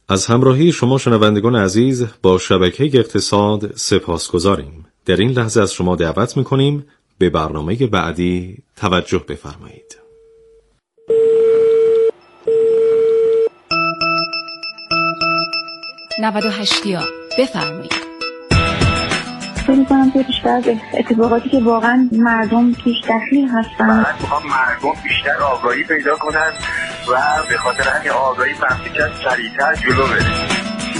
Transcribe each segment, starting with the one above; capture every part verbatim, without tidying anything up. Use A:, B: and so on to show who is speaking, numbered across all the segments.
A: از همراهی شما شنوندگان عزیز با شبکه اقتصاد سپاسگزاریم. در این لحظه از شما دعوت می‌کنیم به برنامه بعدی توجه بفرمایید.
B: نود و هشتیا بفرمایید.
C: فکر کنم که بیشتر از اتفاقاتی که واقعا مردم توش دخیل هستن،
D: مردم بیشتر آگاهی پیدا کنند و به خاطر همین آگاهی مملکت سریعتر جلو بره.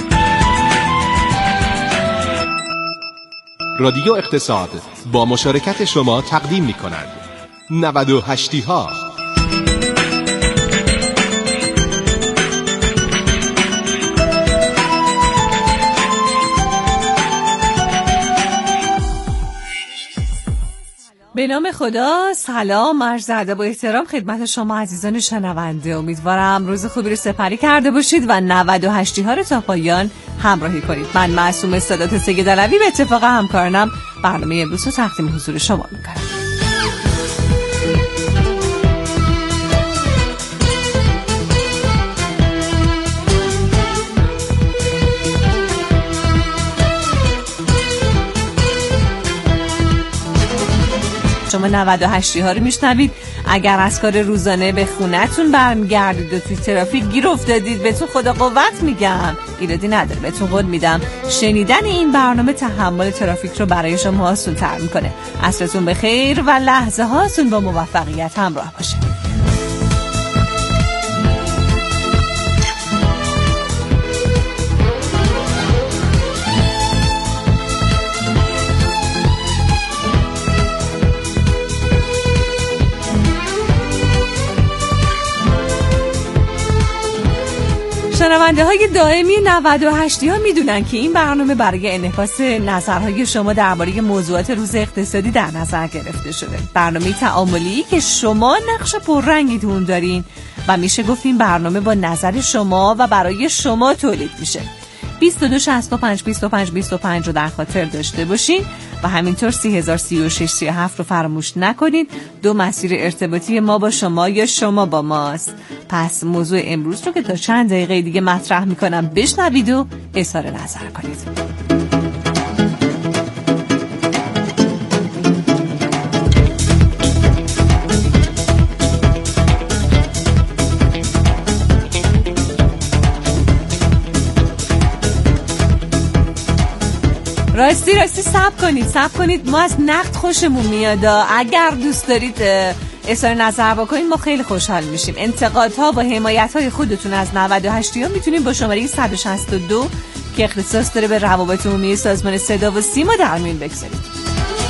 E: رادیو اقتصاد با مشارکت شما تقدیم می کند نود و هشتی ها.
F: به نام خدا. سلام، عرض ادب و احترام خدمت شما عزیزان شنونده. امیدوارم روز خوبی رو سپری کرده باشید و نود و هشتی ها رو تا پایان همراهی کنید. من معصومه سادات سید علوی به اتفاق همکارانم برنامه امروز رو تقدیم حضور شما می‌کنم. شما نود و هشتی ها رو میشنوید. اگر از کار روزانه به خونتون برمیگردید و توی ترافیک گیر افتادید، بهتون خدا قوت میگم، ایرادی نداره، بهتون قول میدم شنیدن این برنامه تحمل ترافیک رو برای شما آسون تر میکنه. عصرتون بخیر و لحظه هاتون با موفقیت همراه باشه. شنونده های دائمی نود و هشتی ها میدونن که این برنامه برای انعکاس نظرهای شما درباره موضوعات روز اقتصادی در نظر گرفته شده. برنامه تعاملی که شما نقش پررنگی تو اون دارین و میشه گفت این برنامه با نظر شما و برای شما تولید میشه. بیست و دو شصت و پنج بیست و پنج بیست و پنج رو در خاطر داشته باشین و همینطور سی هزار سی و شش سی و هفت رو فراموش نکنید. دو مسیر ارتباطی ما با شما یا شما با ماست. پس موضوع امروز رو که تا چند دقیقه دیگه مطرح میکنم بشنوید و اظهار نظر کنید. راستی راستی صبر کنید صبر کنید ما از نقد خوشمون میاد. اگر دوست دارید اظهار نظر بکنید ما خیلی خوشحال میشیم. انتقادها با حمایت‌های خودتون از نود و هشت ها میتونید با شماره صد و شصت و دو که اختصاص داره به روابط عمومی سازمان صدا و سیما در میون بگذارید.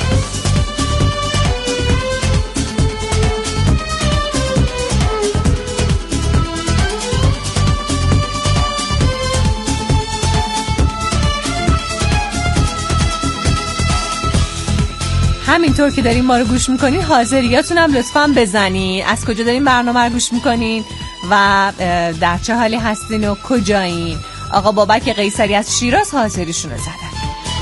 F: همینطور که دارین ما رو گوش میکنین حاضریاتون هم لطفاً بزنین. از کجا دارین برنامه رو گوش میکنین و در چه حالی هستین و کجایین. آقا بابک قیصری از شیراز حاضریشون رو زدن.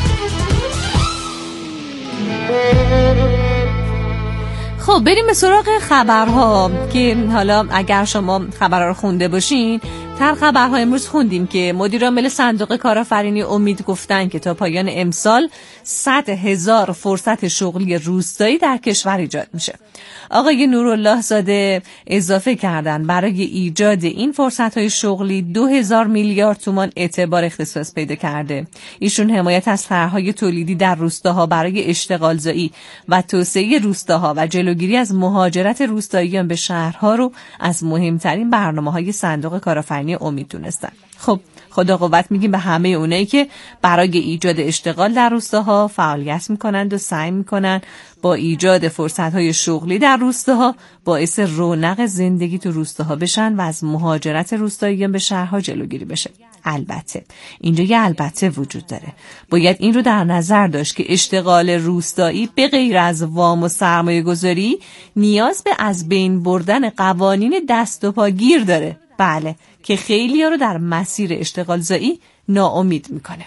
F: خب بریم به سراغ خبرها که حالا اگر شما خبرها رو خونده باشین، تر خبرها امروز خوندیم که مدیر عامل صندوق کارآفرینی امید گفتن که تا پایان امسال صد هزار فرصت شغلی روستایی در کشور ایجاد میشه. آقای نورالله زاده اضافه کردن برای ایجاد این فرصت‌های شغلی دو هزار میلیارد تومان اعتبار اختصاص پیدا کرده. ایشون حمایت از طرح‌های تولیدی در روستاها برای اشتغالزایی و توسعه روستاها و جلوگیری از مهاجرت روستاییان به شهرها رو از مهمترین برنامه‌های صندوق کارآفرینی امید دونستن. خب خدا قوت میگیم به همه اونایی که برای ایجاد اشتغال در روستاها فعالیت میکنند و سعی میکنن با ایجاد فرصت‌های شغلی در روستاها باعث رونق زندگی تو روستاها بشن و از مهاجرت روستاییان به شهرها جلوگیری بشه. البته اینجا یه البته وجود داره. باید این رو در نظر داشت که اشتغال روستایی به غیر از وام و سرمایه گذاری نیاز به از بین بردن قوانین دست و پاگیر داره. بله، که خیلی ها رو در مسیر اشتغال زایی ناامید میکنه.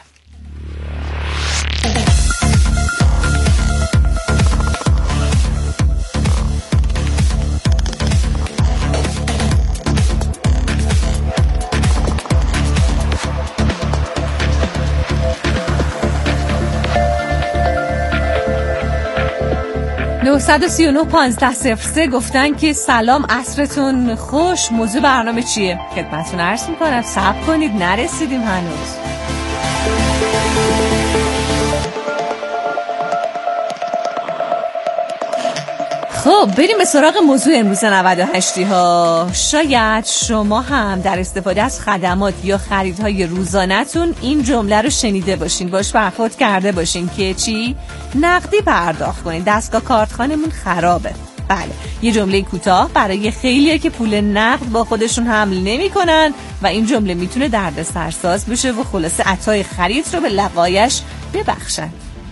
F: سه نه پانزده صفر سه گفتن که سلام عصرتون خوش. موضوع برنامه چیه؟ خدمتتون عرض میکنم، صبر کنید نرسیدیم هنوز. خب بریم به سراغ موضوع امروز نود و هشتی ها. شاید شما هم در استفاده از خدمات یا خریدهای روزانه‌تون این جمله رو شنیده باشین، باش برخورد کرده باشین که چی؟ نقدی پرداخت کنین، دستگاه کارتخانمون خرابه. بله، یه جمله کوتاه برای خیلیه که پول نقد با خودشون حمل نمی‌کنن و این جمله میتونه دردسرساز بشه و خلاصه عطای خرید رو به لقایش ببخشن.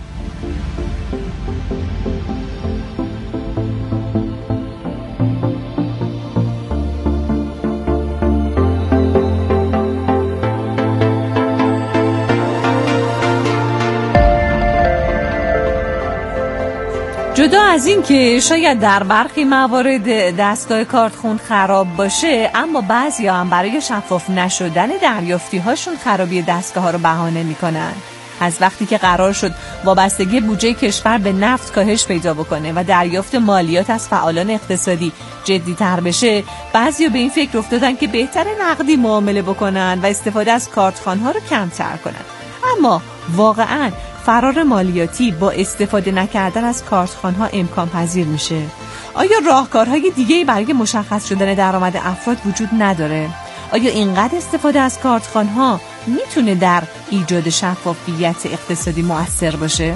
F: جدا از این که شاید در برخی موارد دستگاه کارتخون خراب باشه، اما بعضیا هم برای شفاف نشدن دریافتی هاشون خرابی دستگاه ها رو بهانه میکنن. از وقتی که قرار شد وابستگی بودجه کشور به نفت کاهش پیدا بکنه و دریافت مالیات از فعالان اقتصادی جدی تر بشه، بعضیا به این فکر افتادن که بهتر نقدی معامله بکنن و استفاده از کارتخوان ها رو کمتر کنن. اما واقعاً فرار مالیاتی با استفاده نکردن از کارتخوان‌ها امکان پذیر میشه؟ آیا راهکارهای دیگه‌ای برای مشخص شدن درآمد افراد وجود نداره؟ آیا اینقدر استفاده از کارتخوان‌ها میتونه در ایجاد شفافیت اقتصادی مؤثر باشه؟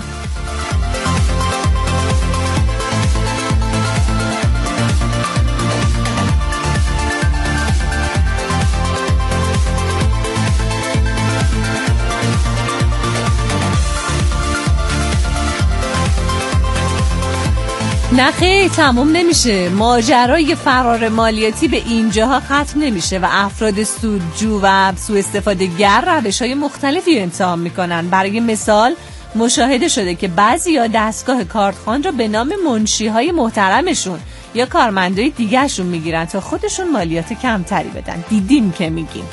F: نه خیلی تموم نمیشه. ماجرای فرار مالیاتی به اینجاها ختم نمیشه و افراد سودجو و سوء استفاده گر روش‌های مختلفی امتحان میکنن. برای مثال مشاهده شده که بعضیا دستگاه کارتخوان را به نام منشی‌های محترمشون یا کارمندای دیگه‌شون میگیرن تا خودشون مالیات کمتری بدن. دیدیم که میگیم.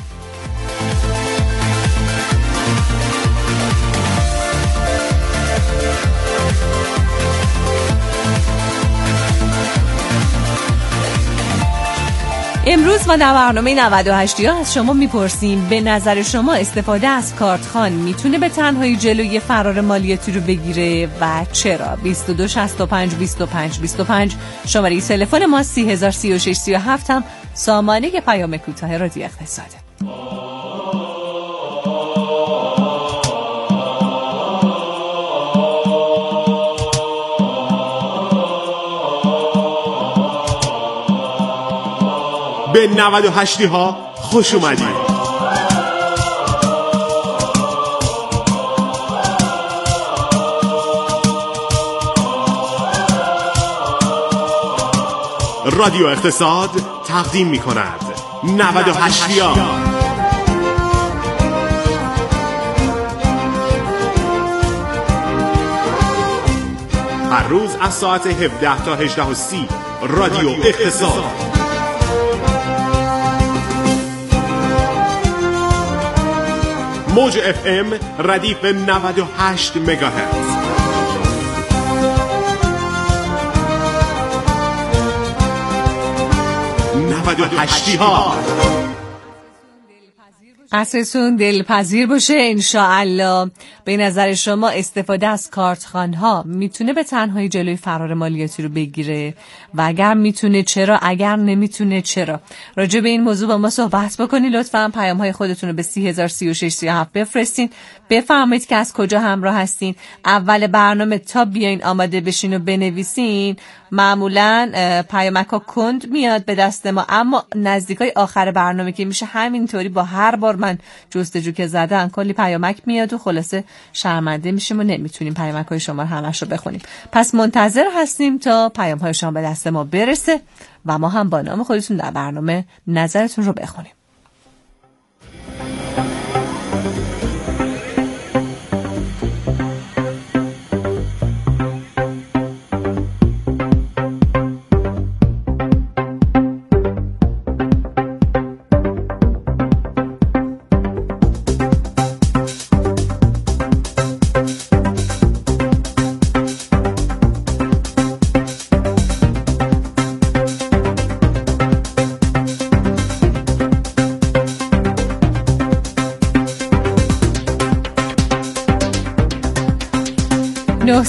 F: امروز ما در برنامه نود و هشت ها از شما میپرسیم به نظر شما استفاده از کارتخوان میتونه به تنهایی جلوی فرار مالیاتی رو بگیره و چرا؟ بیست و دو شصت و پنج بیست و پنج بیست و پنج شماره تلفن ما سی هزار سی و شش سی و هفت هم سامانه پیام کوتاه رادیو اقتصاده.
E: به نود و هشتی ها خوش اومدید. رادیو اقتصاد تقدیم می کند نود و هشتی ها. هر روز از ساعت هفده تا هجده و سی رادیو اقتصاد. موج اف ام ردیف نود و هشت مگاهرتز. نود و هشتی ها.
F: عصرتون دلپذیر باشه انشاءالله. به نظر شما استفاده از کارتخوان‌ها میتونه به تنهایی جلوی فرار مالیاتی رو بگیره و اگر میتونه چرا؟ اگر نمیتونه چرا؟ راجع به این موضوع با ما صحبت بکنید. لطفاً پیام‌های خودتون رو به سی هزار سی و شش سی و هفت بفرستین. بفرمایید که از کجا همراه هستین. اول برنامه تا بیاین آماده بشین و بنویسین. معمولاً پیامک‌ها کند میاد به دست ما، اما نزدیکای آخر برنامه که میشه همینطوری با هر بار من جستجو که زدم کلی پیامک میاد و خلاصه شرمنده میشیم و نمیتونیم پیامک‌های شما رو همش رو بخونیم. پس منتظر هستیم تا پیام‌های شما به دست ما برسه و ما هم با نام خودتون در برنامه نظرتون رو بخونیم.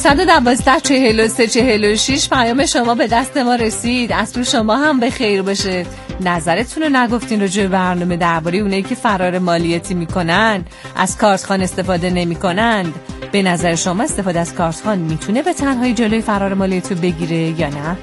F: هفتصد و دوازده چهل و سه چهل و شش پیام شما به دست ما رسید. از رو شما هم به خیر باشه. نظرتون رو نگفتین راجع به برنامه درباره اونایی که فرار مالیاتی میکنن، از کارتخوان استفاده نمیکنند. به نظر شما استفاده از کارتخوان میتونه به تنهایی جلوی فرار مالیاتی رو بگیره یا نه؟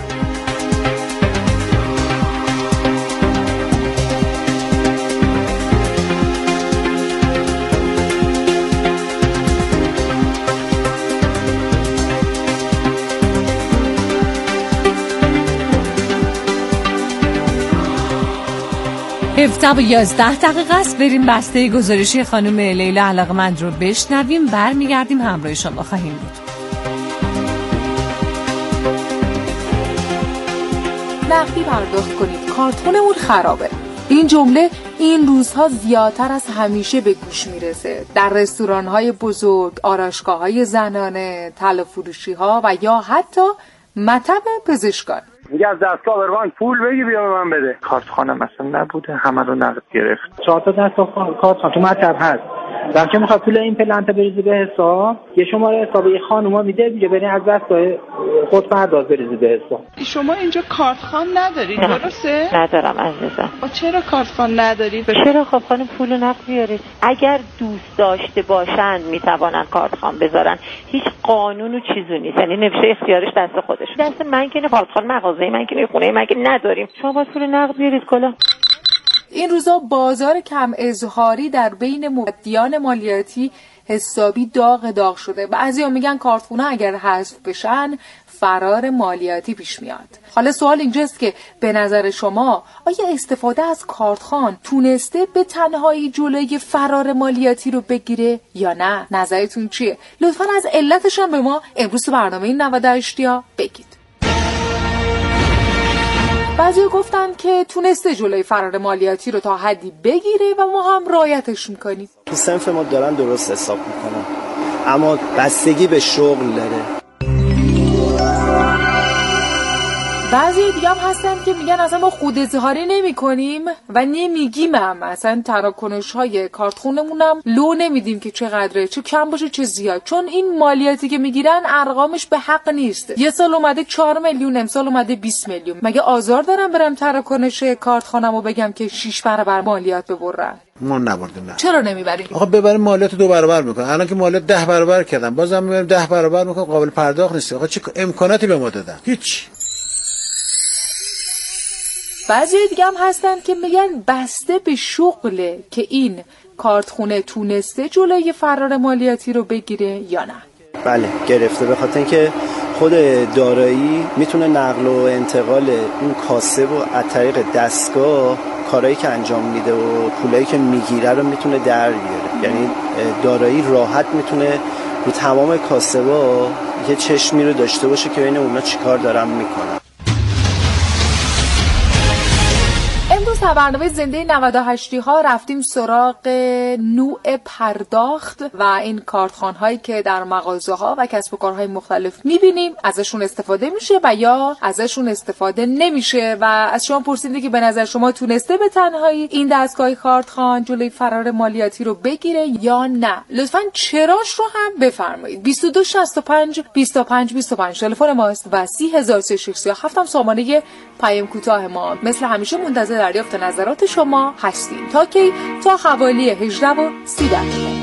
F: هفده و یازده دقیقه است. بریم بسته گزارشی خانم لیلا علاقمند رو بشنویم، برمیگردیم همراه شما خواهیم بود.
G: نقدی پرداخت کنید، کارتونمون خرابه. این جمله این روزها زیادتر از همیشه به گوش میرسه. در رستوران‌های بزرگ، آرایشگاه‌های زنانه، طلا فروشی‌ها و یا حتی مطب پزشکان.
D: میگه از دستگاه آبروان پول بگی بیا به من بده. کارتخانه مثلا نبوده، همه رو نقد گرفت.
H: چهار تا دستگاه کارتخانه تو مطب هست. وقتی میخواد پول این پلنت بریزه به حساب، یه شماره حساب یه خانوما میده، میگه برین از دستگاه خود پرداز بریزه به حساب.
I: شما اینجا کارتخوان ندارید درسته؟
J: ندارم عزیزم.
I: چرا کارتخوان ندارید؟
J: چرا خب خانم پول نقد بیارید؟ اگر دوست داشته باشن میتوانن کارتخوان بذارن. هیچ قانون و چیزی نیست. یعنی نوشته اختیارش دست خودش. دست من که نه، کارتخوان مغازه من که نه، خونه من که نداریم. شما باید پول نقد بیارید کلا.
G: این روزا بازار کم اظهاری در بین مدیان مالیاتی حسابی داغ داغ شده. بعضیا میگن کارتخونه اگر حذف بشن فرار مالیاتی پیش میاد. حالا سوال اینجاست که به نظر شما آیا استفاده از کارتخوان تونسته به تنهایی جلوی فرار مالیاتی رو بگیره یا نه؟ نظرتون چیه؟ لطفاً از علتش هم به ما امروز تو برنامه نود و هشت بگید. بعضی گفتن که تونسته جلوی فرار مالیاتی رو تا حدی بگیره و ما هم رعایتش میکنیم.
K: تو صنف ما دارن درست حساب میکنن، اما بستگی به شغل داره.
G: بعضی دیگه هم هستن که میگن اصلا ما خود اظهاری نمی کنیم و نمیگیم هم، اصلا تراکنش های کارتخونمون هم لو نمیدیم که چقدره، چه کم باشه چه زیاد، چون این مالیاتی که میگیرن ارقامش به حق نیست. یه سال اومده چهار میلیون، امسال اومده بیست میلیون. مگه آزار دارم برم تراکنش کارتخونمو بگم که شش برابر مالیات ببرن؟
L: ما نبردیم. نه
G: چرا نمیبریم؟
L: آخه ببریم مالیات دو برابر میکنن. الان که مالیات ده برابر کردن، بازم میبریم ده برابر میکنن، قابل پرداخت نیست. آخه چه امکاناتی به ما دادن؟ هیچ.
G: بعضی دیگه هم هستن که میگن بسته به شغله که این کارتخونه تونسته جلوی فرار مالیاتی رو بگیره یا نه.
K: بله گرفته، به خاطر اینکه خود دارایی میتونه نقل و انتقال اون کاسب و از طریق دستگاه کارهایی که انجام میده و پولایی که میگیره رو میتونه در بیاره. یعنی دارایی راحت میتونه رو تمام کاسبا یه چشمی رو داشته باشه که ببینه اونا چیکار دارن میکنن.
G: امروز در برنامه زنده نود و هشت ها رفتیم سراغ نوع پرداخت و این کارتخوان هایی که در مغازه ها و کسب و کارهای مختلف میبینیم، ازشون استفاده میشه و یا ازشون استفاده نمیشه. و از شما پرسیدیم که به نظر شما تونسته به تنهایی این دستگاه کارتخوان جلوی فرار مالیاتی رو بگیره یا نه؟ لطفاً چراش رو هم بفرمایید. بیست و دو شصت و پنج بیست و پنج بیست و پنج تلفن ماست و سی هزار و سیصد و هفت هم سامانه پیام کوتاه ما. مثل همیشه منتظر دریافت نظرات شما هستیم. تا کی؟ تا حوالی هجده و سی دقیقه.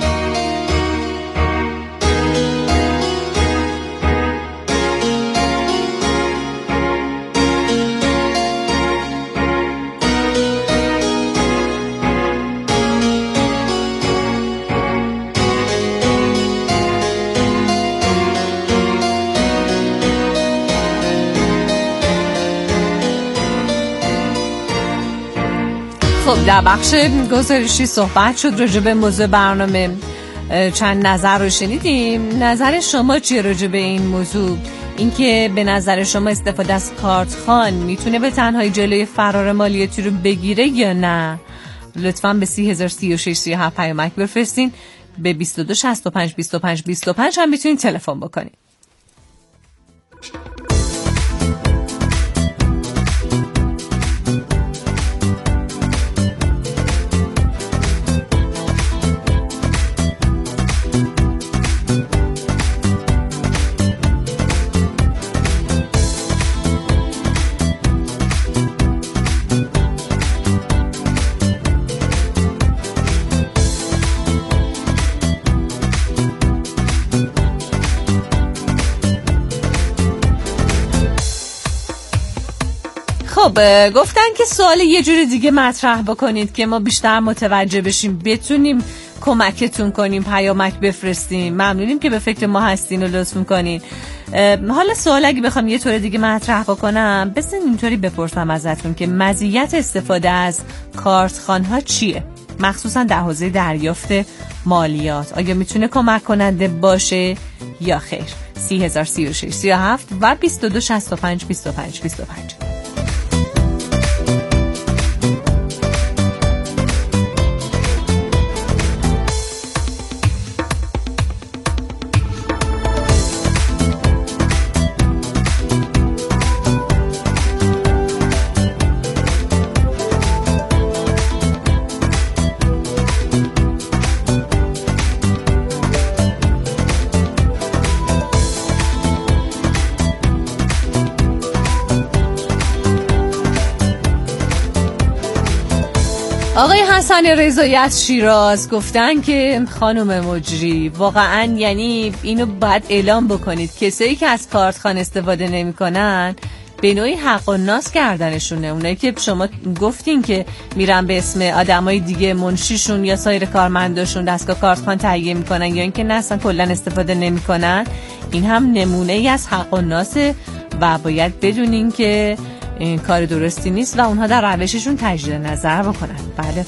F: خب در بخش گزارشی صحبت شد راجع به موضوع برنامه، چند نظر رو شنیدیم. نظر شما چیه راجع به این موضوع؟ اینکه به نظر شما استفاده از کارتخوان میتونه به تنهایی جلوی فرار مالیاتی رو بگیره یا نه؟ لطفاً به سی هزار و سی و شش سی و هفت پیامک بفرستین. به بیست و دو شصت و پنج بیست و پنج بیست و پنج هم میتونید تلفن بکنید. خب گفتن که سوال یه جوری دیگه مطرح بکنید که ما بیشتر متوجه بشیم، بتونیم کمکتون کنیم، پیامک بفرستیم. ممنونیم که به فکر ما هستین و لطف میکنین. حالا سوال اگه بخوام یه طور دیگه مطرح بکنم، بسین اینطوری بپرسم ازتون که مزیت استفاده از کارتخوان‌ها چیه؟ مخصوصا در حوزه دریافت مالیات آیا میتونه کمک کننده باشه یا خیر؟ سی هزار سی و شش سی و هفت و بیست و دو شصت و پنج بیست و پنج بیست و پنج. آقای حسن رضایت شیراز گفتن که خانم مجری واقعا یعنی اینو باید اعلام بکنید کسایی که از کارتخوان استفاده نمی کنن به نوعی حق و ناس کردنشونه. اونایی که شما گفتین که میرن به اسم آدمای دیگه منشیشون یا سایر کارمنداشون دستگاه کارتخوان تهیه میکنن یا اینکه نه اصلا کلا استفاده نمیکنن، این هم نمونه ای از حق و ناسه و باید بدونین که این کار درستی نیست و اونها در روششون تجدید نظر بکنن. بله.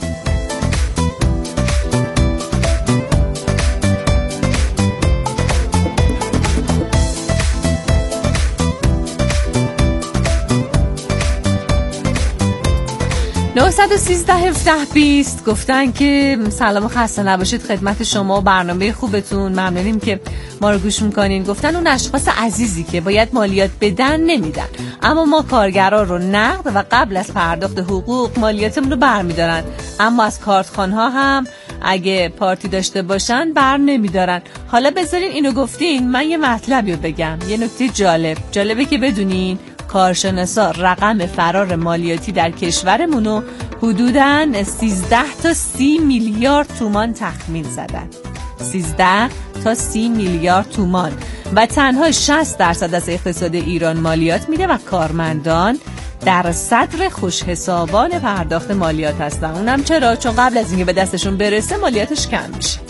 F: نهصد و سیزده هفده بیست گفتن که سلام و خسته نباشید خدمت شما و برنامه خوبتون، ممنونیم که ما رو گوش میکنین. گفتن اون اشخاص عزیزی که باید مالیات بدن نمیدن، اما ما کارگرا رو نقد و قبل از پرداخت حقوق مالیاتمون رو برمیدارن، اما از کارتخوان‌ها هم اگه پارتی داشته باشن بر نمیدارن. حالا بذارین اینو گفتین من یه مطلبی رو بگم، یه نکته جالب جالبه که بدونین کارشناسا رقم فرار مالیاتی در کشورمونو حدوداً سیزده تا سی میلیارد تومان تخمین زدن. سیزده تا سی میلیارد تومان و تنها شصت درصد از اقتصاد ایران مالیات میده و کارمندان در صدر خوش حسابان پرداخت مالیات هستن. اونم چرا؟ چون قبل از اینکه به دستشون برسه مالیاتش کم میشه.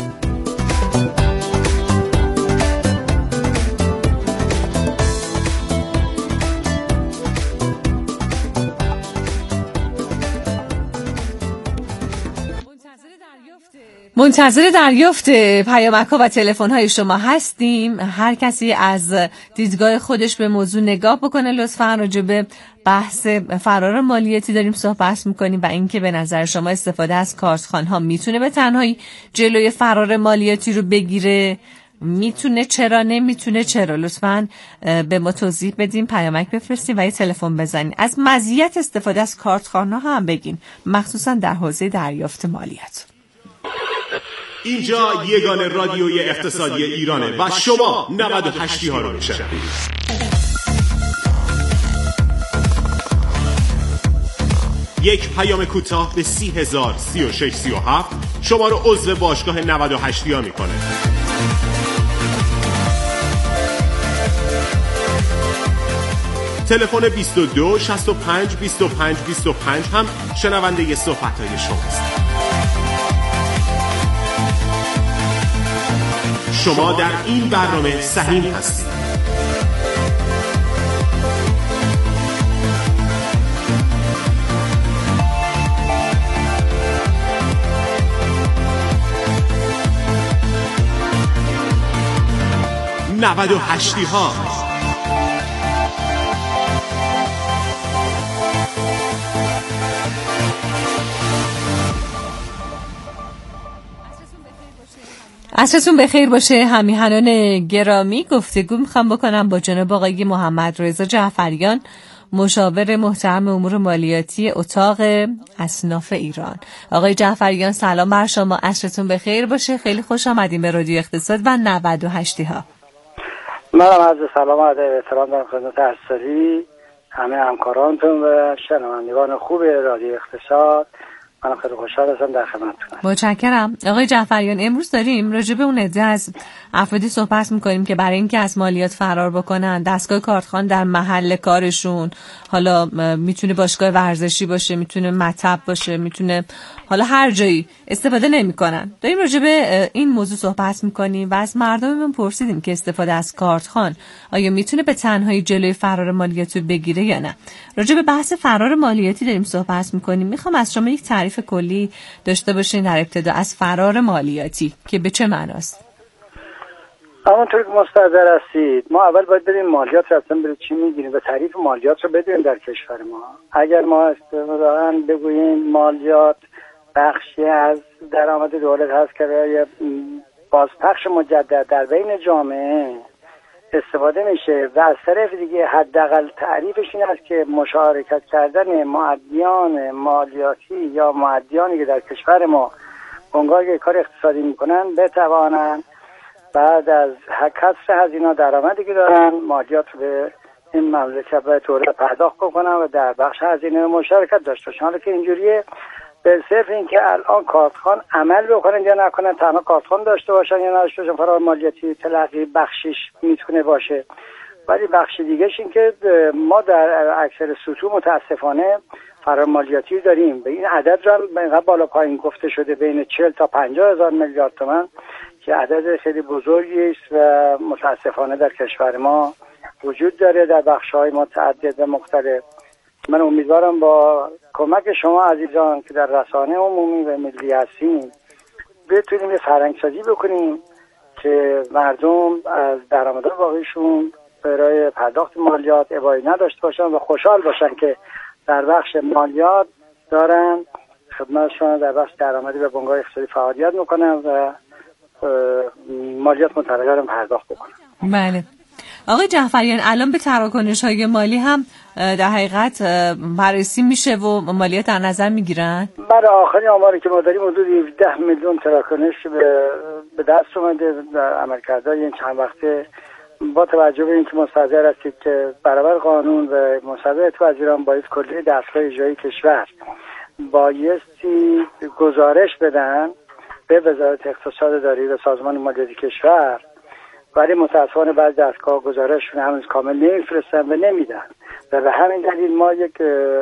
F: منتظر دریافت پیامک‌ها و تلفن‌های شما هستیم. هر کسی از دیدگاه خودش به موضوع نگاه بکنه لطفاً. راجع به بحث فرار مالیاتی داریم صحبت می‌کنیم و اینکه به نظر شما استفاده از کارتخوان‌ها میتونه به تنهایی جلوی فرار مالیاتی رو بگیره، میتونه چرا، نمیتونه چرا. لطفاً به ما توضیح بدین، پیامک بفرستین و یه تلفن بزنین. از مزیت استفاده از کارتخوان‌ها هم بگین، مخصوصاً در حوزه دریافت مالیات.
E: اینجا یگانه رادیوی اقتصادی ایرانه و شما نود و هشتی ها رو میشنوید. یک پیام کوتاه به سی هزار سی و شش سی و هفت شما رو عضو باشگاه نود و هشتی ها میکنه. تلفن بیست و دو شصت و پنج بیست و پنج بیست و پنج هم شنونده صحبت‌های شماست. شما در این برنامه سهیم هستید. نود و هشتی ها
F: عصرتون بخیر باشه. همیهنان گرامی، گفتگو میخوام بکنم با جناب آقای محمد رضا جعفریان، مشاور محترم امور مالیاتی اتاق اصناف ایران. آقای جعفریان سلام بر شما، عصرتون بخیر باشه. خیلی خوش آمدیم به رادیو اقتصاد و نود و هشتی ها.
M: منم عرض سلام و ادب احترام دارم خدمت ارسالی، همه همکارانتون و شنوندگان خوب رادیو اقتصاد من خیلی خوشحال هستم در خدمتتونم.
F: متشکرم. آقای جعفریان، امروز داریم راجع به اون عده از افرادی صحبت میکنیم که برای اینکه از مالیات فرار بکنن دستگاه کارتخوان در محل کارشون، حالا میتونه باشگاه ورزشی باشه، میتونه مطب باشه، میتونه حالا هر جایی، استفاده نمیکنن. داریم راجع به این موضوع صحبت میکنیم و از مردممون پرسیدیم که استفاده از کارتخوان آیا میتونه به تنهایی جلوی فرار مالیاتی بگیره یا نه. راجع به بحث فرار مالیاتی داریم صحبت میکنیم. میخوام از شما یک تعریف کلی داشته باشین در ابتدا از فرار مالیاتی که به چه معناست.
M: همونطور که مستحضر هستید، ما اول باید بدیم مالیات رو اصلا برای چی میگیریم و تعریف مالیات رو بدونیم در کشور ما. اگر ما اصطلاحاً بگوییم مالیات بخشی از درآمد دولت هست که برای بازپخش مجدد در بین جامعه استفاده میشه و از طرف دیگه حداقل تعریفش این است که مشارکت کردن مؤدیان مالیاتی یا مؤدیانی که در کشور ما بنگاه کار اقتصادی میکنن بتوانن بعد از کسر هزینه درآمدی که دارن مالیات رو به این مملکت به دولت پرداخت کنن و در بخش هزینه مشارکت داشته باشن. حالا که اینجوریه به صرف این که الان کارتخوان عمل بکنن یا نکنن، تنها کارتخوان داشته باشن یا نداشته باشن، فرار مالیاتی تلقی بخشیش میتونه باشه. ولی بخش دیگهش این که ما در اکثر سطوح متاسفانه فرار مالیاتی داریم. به این عدد رو هم اینقدر بالا پایین گفته شده بین چهل تا پنجاه هزار میلیارد تومان که عدد خیلی بزرگی است و متاسفانه در کشور ما وجود داره در بخش‌های متعدد و مختلف. من امیدوارم با کمک شما عزیزان که در رسانه عمومی و ملی هستیم بتونیم یه فرهنگ‌سازی بکنیم که مردم از درآمدهای واقعیشون برای پرداخت مالیات ابایی نداشته باشن و خوشحال باشن که در بخش مالیات دارن خدمتشون در بخش درآمدی به بنگاه اقتصادی فعالیت میکنن و مالیات متقاعد رو پرداخت بکنن.
F: بله. آقای جعفریان، الان به تراکنش‌های مالی هم در حقیقت بررسی میشه و مالیات در نظر میگیرن؟
M: برای آخرین آماری که ما داریم حدود هفده میلیون تراکنش به دست اومده در عملکردهای این چند وقته. با توجه به اینکه مستحضر هستید که برابر قانون و مصوبه وزیران باید کلیه دستگاه اجرایی کشور بایستی گزارش بدن به وزارت اقتصاد داری و سازمان مالیاتی کشور، ولی متاسفانه بعضی دستگاه گزارششون هنوز کامل نمیفرستن و نمیدن و به همین دلیل ما یک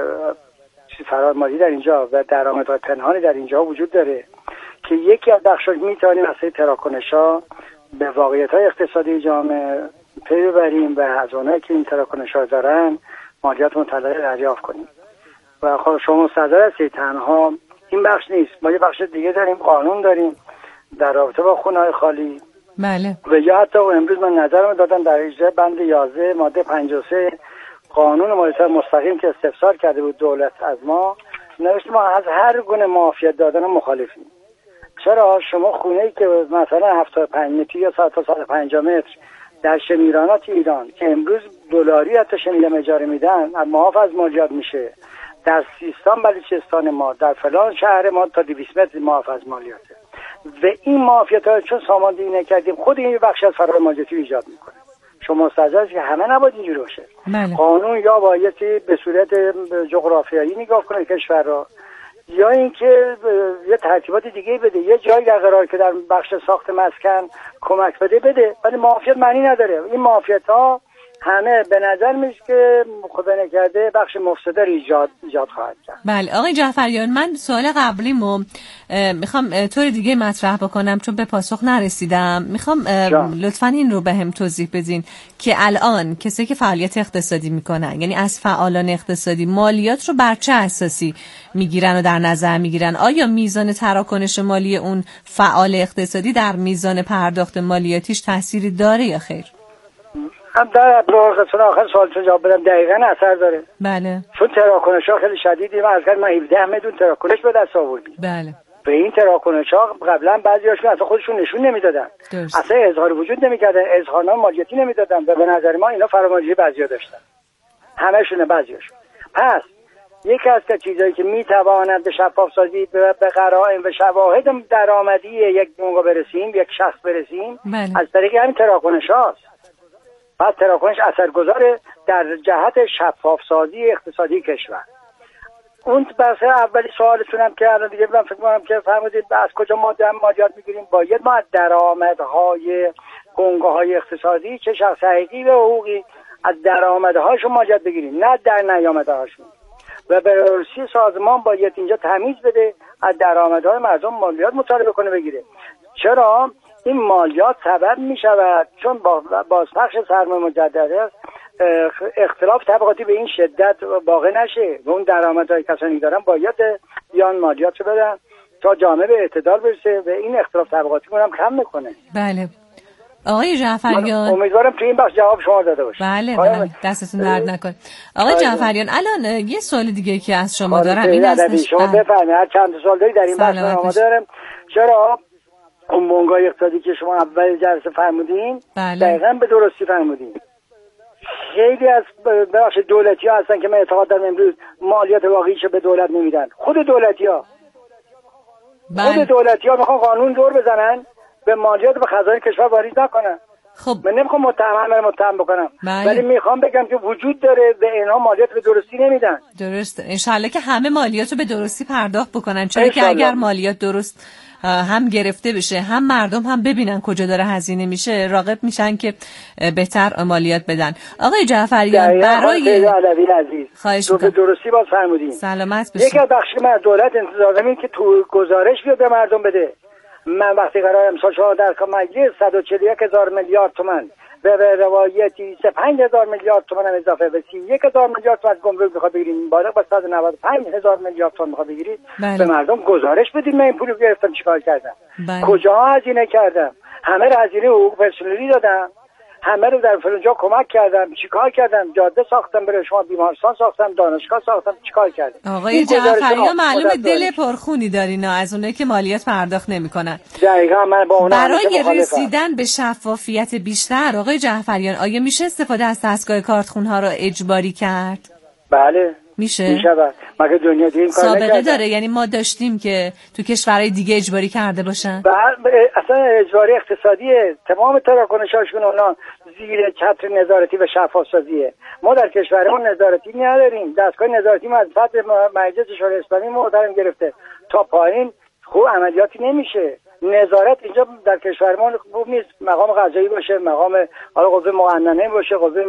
M: فرار مالی در اینجا و درآمدهای پنهانی در اینجا وجود داره که یکی از بخشاش میتونیم اصلا تراکنش‌ها به واقعیت‌های اقتصادی جامعه پی ببریم و از اونایی که این تراکنش‌ها دارن مالیات مطلقه دریافت کنیم. و خب شما مستحضر هستید تنها این بخش نیست، ما یه بخش دیگه داریم، قانون داریم در رابطه با خونه‌های خالی.
F: بله.
M: و یا حتی امروز من نظرم دادم در اجرای بند یازده ماده پنجاه و سه قانون مالیات مستقیم که استفسار کرده بود دولت از ما، نوشته ما از هر گونه معافیت دادن مخالفیم. چرا شما خونه‌ای که مثلا هفتاد و پنج متری یا صد تا صد و پنجاه متر در شمیرانات ایران که امروز دلاری حتی شنیدم اجاره میدن معاف از مالیات میشه، در سیستان بلوچستان ما در فلان شهر ما تا دویست متر معاف از مالیاته و این معافیت ها چون ساماندهی نکردیم خود این بخش از فرار مالیاتی ایجاد میکنه. شما مستحضر که همه نباید اینجوری باشه.
F: بله.
M: قانون یا بایستی به صورت جغرافیایی نگاه کنه کشور را یا اینکه یه ترتیبات دیگه بده، یه جایی در قرار که در بخش ساخت مسکن کمک بده بده، ولی معافیت معنی نداره. این معافیت ها همه به نظر میاد که خدا نکرده بخش مفسده رو ایجاد ایجاد خواهد کرد.
F: بله آقای جعفریان، من سوال قبلیمو میخوام طور دیگه مطرح بکنم چون به پاسخ نرسیدم. میخوام لطفاً این رو بهم توضیح بدین که الان کسی که فعالیت اقتصادی میکنن، یعنی از فعالان اقتصادی، مالیات رو بر چه اساسی میگیرن و در نظر میگیرن؟ آیا میزان تراکنش مالی اون فعال اقتصادی در میزان پرداخت مالیاتیش تأثیری داره یا خیر؟
M: هم در قسمت آخر سوالتون جواب بدم دقیقاً اثر داره.
F: بله.
M: چون تراکنش‌ها خیلی شدیدی، من از قبل من هفده میلیون تراکنش به دست آوردیم.
F: بله.
M: به این تراکنش‌ها قبلا بعضی‌هاشون اصلا خودشون نشون نمیدادن. اصلا اظهار وجود نمی‌کردن، اظهارنامه مالیاتی نمیدادن و به نظر ما اینا فرامالیتی بعضیا داشتن. همه‌شون بعضیاشون. پس یکی از چیزایی که میتواند به شفاف‌سازی به قرائن و شواهد درآمدی یک موقع برسیم، یک شخص برسیم،
F: بله.
M: از طریق همین تراکنش‌هاست. پس تراکنش اثرگذاره در جهت شفاف‌سازی اقتصادی کشور. اون بحث اولی سوالتونم که الان دیگه من فکر می‌کنم که فرمودید از کجا ما مالیات میگیریم. باید ما از درآمدهای بنگاه‌های اقتصادی چه شخص حقیقی و حقوقی از درآمدهاشون مالیات بگیریم، نه در نیامدهاشون. و به راستی سازمان باید اینجا تمیز بده، از درآمدهای مردم مالیات مطالبه کنه بگیره. چرا؟ این مالیات سبب می شود چون با بازپخش سرمایه مجدد است اختلاف طبقاتی به این شدت واقع نشه و اون درآمدهای کسانی دارن باید بیان مالیات رو بدن تا جامعه به اعتدال برسه و این اختلاف طبقاتی هم کم میکنه.
F: بله آقای جعفریان،
M: امیدوارم تو این بخش جواب شما داده باشه.
F: بله بله دستتون درد نکنه. آقای جعفریان، الان یه سوال دیگه که از شما دارم این است
M: شما بفرمایید. هر چند سوال دارید در این بحث آماده دارم. چرا اون بنگاه اقتصادی که شما اول جلسه فرمودین
F: بله.
M: دقیقاً به درستی فرمودین. خیلی از بخش دولتی ها هستن که من اعتقاد دارم امروز مالیات واقعیشو به دولت نمیدن. خود دولتی ها
F: بله.
M: خود دولتی ها میخوان قانون دور بزنن به مالیات به خزانه کشور واریز نکنن.
F: خب
M: من نمیخوام متهم همه متهم بکنم
F: بله.
M: ولی میخوام بگم که وجود داره به اینها مالیات به درستی نمیدن.
F: درست. انشالله که همه مالیات رو به درستی پرداخت بکنن، چرا که اگر مالیات درست هم گرفته بشه هم مردم هم ببینن کجا داره هزینه میشه راغب میشن که بهتر مالیات بدن. آقای جعفریان برای
M: علوی عزیز
F: خواهش
M: میکنم درستی باز فرمودین.
F: سلامت بشین.
M: یکی از بخشی من از دولت انتظار دارم که تو گزارش بیاد به مردم بده. من وقتی قرار امسال شما در مجلس صد و چهل و یک هزار میلیارد تومان و به روایتی سی و پنج هزار میلیارد تومان هم اضافه به سی و یک هزار میلیارد تومان از گمرک میخواد بگیرید بالغ با صد و نود و پنج هزار میلیارد تومان میخواد بگیرید به مردم گزارش بدید من این پولو گرفتم چیکار کردم
F: بله.
M: کجا هزینه کردم همه رو هزینه حقوق پرسنلی دادم همه رو در فلانجا کمک کردم چیکار کردم جاده ساختم برای شما بیمارستان ساختم دانشگاه ساختم چیکار کردم.
F: آقای جعفریان معلومه دل پرخونی دارین از اونایی که مالیات پرداخت نمیکنن.
M: دقیقاً من با اون
F: برای رسیدن به شفافیت بیشتر آقای جعفریان آیا میشه استفاده از دستگاه کارتخونها رو اجباری کرد؟
M: بله
F: میشه.
M: میشه مگه دنیا دیگه این کار
F: سابقه
M: نکرده؟
F: داره یعنی ما داشتیم که تو کشورهای دیگه اجباری کرده باشن.
M: بله اصلا اجباری اقتصادیه تمام تراکنشاشون اونا زیر چتر نظارتی و شفافسازیه. ما در کشورمون نظارتی نداریم. دستگاه نظارتی ما از سطح مجلس شورای اسلامی محترم گرفته تا پایین خوب عملیاتی نمیشه. نظارت اینجا در کشورمون خوب نیست. مقام قضایی باشه، مقام حالا قوه مقننه باشه، قوه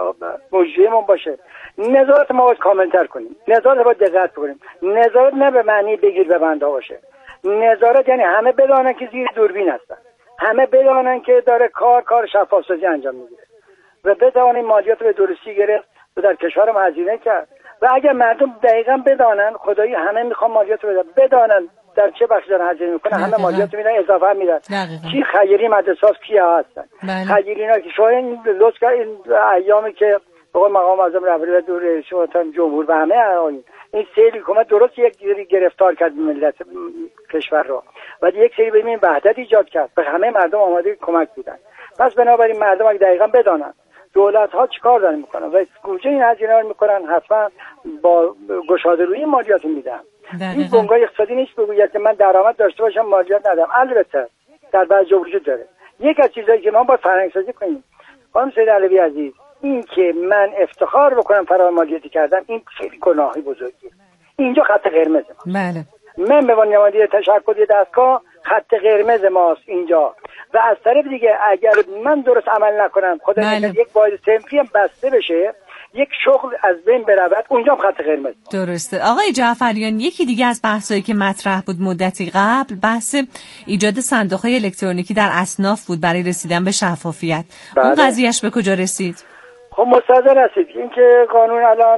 M: مجریمون باشه. نظارت ما باید کاملتر کنیم. نظارت باید دقت کنیم. نظارت نه به معنی بگیر ببنده باشه. نظارت یعنی همه بدانن که زیر دوربین هستن. همه بدانن که داره کار کار شفافسازی انجام میگیره. و بتوانیم مالیات به درستی گرفت و در کشورم هزینه کرد. و اگر مردم دقیقاً بدانن خدایی همه میخوان مالیات رو بدانن در چه بخش دارن هزینه میکنن همه مالیات میدن اضافه میدن. کی خیری مدرسه کیا هستن؟ خیرینا که شما این لطفا این ایامی که بقول مقام اعظم رهبری و دور شما جمهور و همه این سری حکومت درست یک سری گرفتار کرد ملت کشور رو و یک سری ببین وحدت ایجاد کرد به همه مردم آماده کمک بودن. پس بنابراین مردم اگه دقیقاً بدانن دولت ها چیکار دارن میکنن و کجا این هزینه رو میکنن حتما با گشاده روی مالیات میدن. این بنگاه اقتصادی نیست بگوید که من درآمد داشته باشم مالیات ندم. البته در بعضی جا وجود داره. یک از چیزایی که ما باید فرهنگ سازی کنیم خانم سید علوی عزیز این که من افتخار بکنم فرار مالیاتی کردم این خیلی گناهی بزرگیه. اینجا خط قرمزه.
F: بله.
M: من به عنوان نماینده تشکلی دستگاه خط قرمز ماست اینجا و از طرف دیگه اگر من درست عمل نکنم خدا نکنه یک باید صنفی هم بسته بشه یک شغل از بین برود اونجا هم خط قرمز.
F: درسته. آقای جعفریان یکی دیگه از بحثایی که مطرح بود مدتی قبل بحث ایجاد صندوق‌های الکترونیکی در اصناف بود برای رسیدن به شفافیت. بله. اون قضیهش به کجا رسید؟
M: خب مستحضر هستید این که قانون الان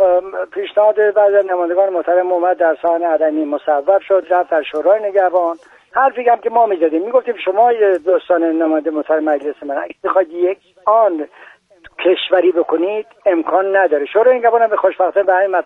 M: پیشنهاد بعضی از نمایندگان محترم اومد در سحن عدمی مصوب شد رفت در شورای نگهبان. حرفی هم که ما می‌زدیم میگفتیم شما دوستان نماینده محترم مجلس من اگه بخواید یک آن کشوری بکنید امکان نداره. شورای نگهبان هم به خوشبختانه به همین